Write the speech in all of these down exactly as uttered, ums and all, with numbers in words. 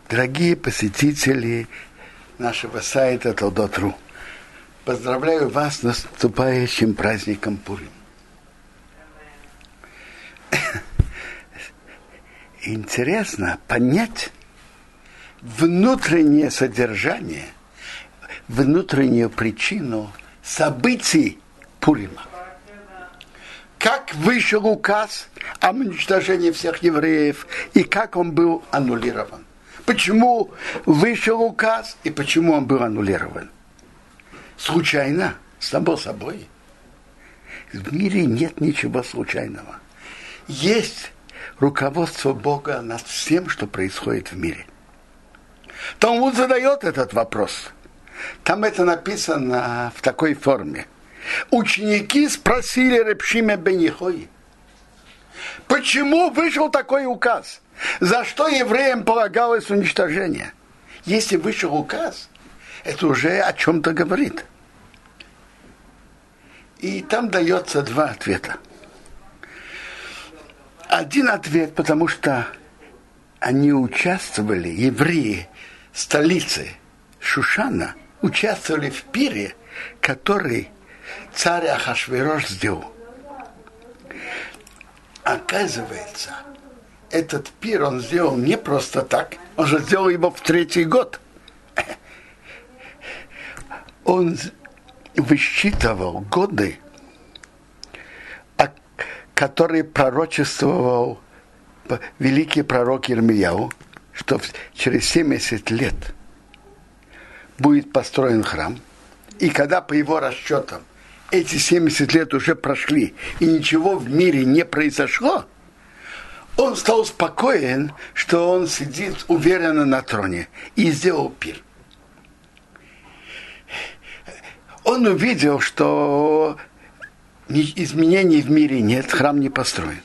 Дорогие посетители нашего сайта Толдот точка ру, поздравляю вас с наступающим праздником Пурим. Интересно понять внутреннее содержание, внутреннюю причину событий Пурима. Как вышел указ о уничтожении всех евреев и как он был аннулирован. Почему вышел указ и почему он был аннулирован? Случайно? Само собой. В мире нет ничего случайного. Есть руководство Бога над всем, что происходит в мире. Талмуд задает этот вопрос. Там это написано в такой форме. Ученики спросили Реб Шимон бен Йохай, почему вышел такой указ? За что евреям полагалось уничтожение? Если вышел указ, это уже о чем-то говорит. И там дается два ответа. Один ответ, потому что они участвовали, евреи столицы Шушана, участвовали в пире, который царь Ахашверош сделал. Оказывается, этот пир он сделал не просто так, он же сделал его в третий год. Он высчитывал годы, которые пророчествовал великий пророк Ирмияу, что через семьдесят лет будет построен храм, и когда по его расчетам эти семьдесят лет уже прошли, и ничего в мире не произошло, он стал спокоен, что он сидит уверенно на троне, и сделал пир. Он увидел, что изменений в мире нет, храм не построен.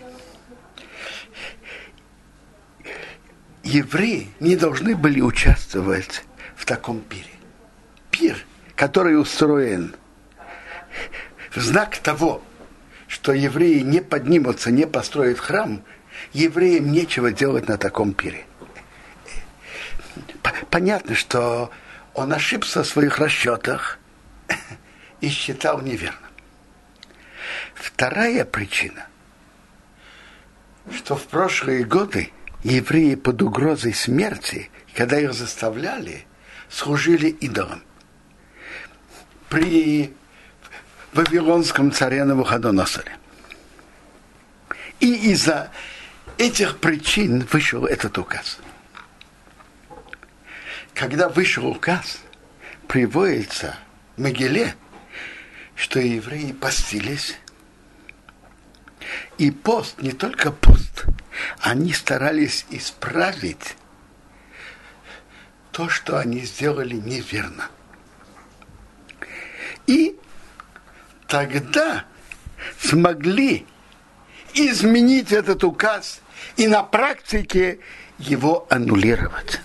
Евреи не должны были участвовать в таком пире. Пир, который устроен в знак того, что евреи не поднимутся, не построят храм, евреям нечего делать на таком пире. Понятно, что он ошибся в своих расчетах и считал неверно. Вторая причина, что в прошлые годы евреи под угрозой смерти, когда их заставляли, служили идолам. При вавилонском царе Навуходоносоре. И из-за этих причин вышел этот указ. Когда вышел указ, приводится в Мегиле, что евреи постились. И пост, не только пост, они старались исправить то, что они сделали неверно. И тогда смогли изменить этот указ и на практике его аннулировать.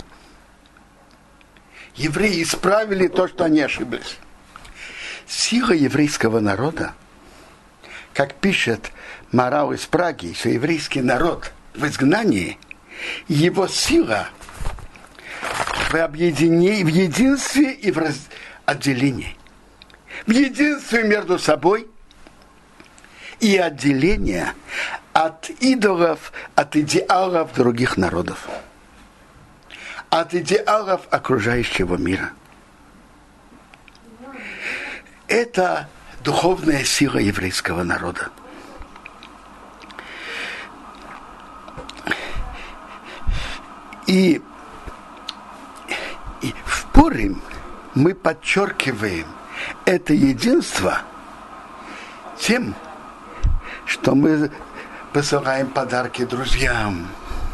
Евреи исправили то, что они ошиблись. Сила еврейского народа, как пишет Марау из Праги, что еврейский народ в изгнании, его сила в объединении, в единстве и в раз... отделении. В единстве между собой и отделение от идолов, от идеалов других народов, от идеалов окружающего мира. Это духовная сила еврейского народа. И, и в Пурим мы подчеркиваем это единство тем, что мы посылаем подарки друзьям,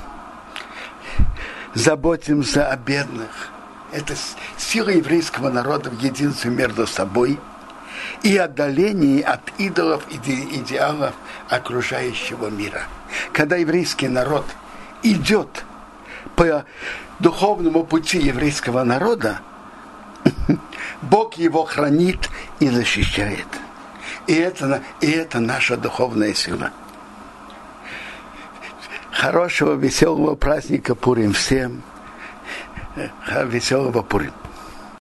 заботимся о бедных. Это сила еврейского народа в единстве между собой и отдалении от идолов и идеалов окружающего мира. Когда еврейский народ идет по духовному пути еврейского народа, Бог его хранит и защищает. И это, и это наша духовная сила. Хорошего, веселого праздника Пурим всем. веселого Пурим.